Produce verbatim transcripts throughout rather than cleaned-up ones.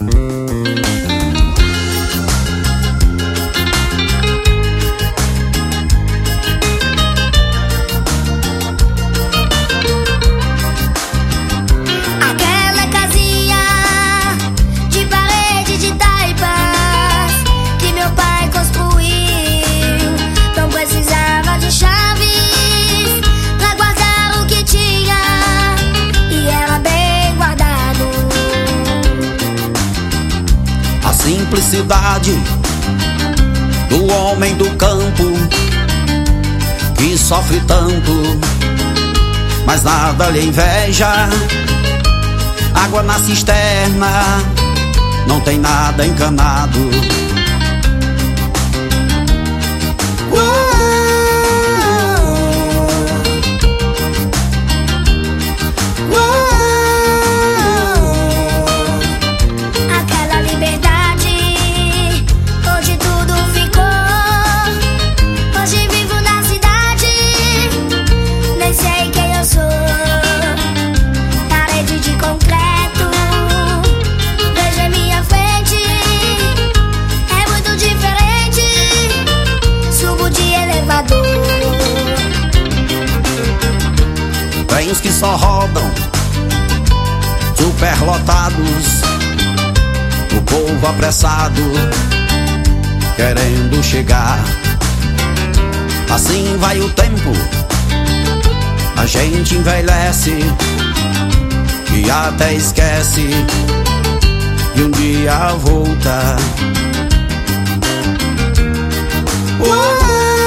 Simplicidade do homem do campo que sofre tanto, mas nada lhe inveja. Água na cisterna, não tem nada encanado. Trens que só rodam, superlotados, o povo apressado, querendo chegar. Assim vai o tempo, a gente envelhece e até esquece de um dia voltar. uh!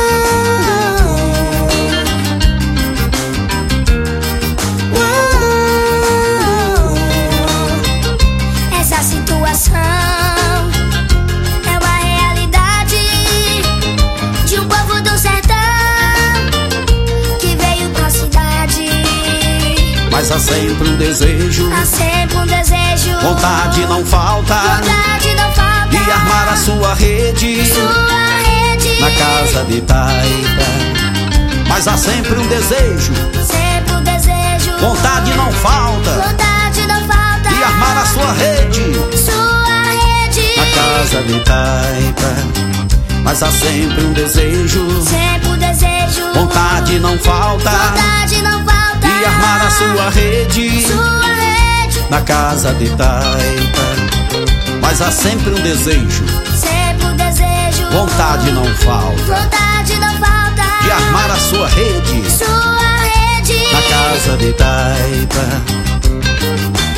É uma realidade de um povo do sertão que veio pra cidade. Mas há sempre um desejo, há sempre um desejo, vontade não falta, vontade não falta de armar a sua rede, sua rede na casa de Taipa. Mas há sempre um desejo, sempre um desejo, vontade não falta, vontade não falta de armar a sua rede, sua na casa de Taipa. Mas há sempre um desejo, sempre um desejo, vontade não falta, vontade não falta de armar a sua rede, sua rede na casa de Taipa. Mas há sempre um desejo, sempre um desejo, vontade não falta, vontade não falta de armar a sua rede, sua rede na casa de Taipa.